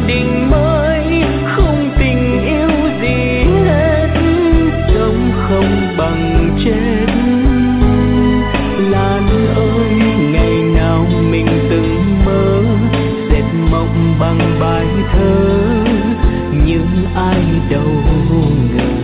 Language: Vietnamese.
định mới, không tình yêu gì hết, sống không bằng chết. Lan ơi, ngày nào mình từng mơ dệt mộng bằng bài thơ, nhưng ai đâu ngờ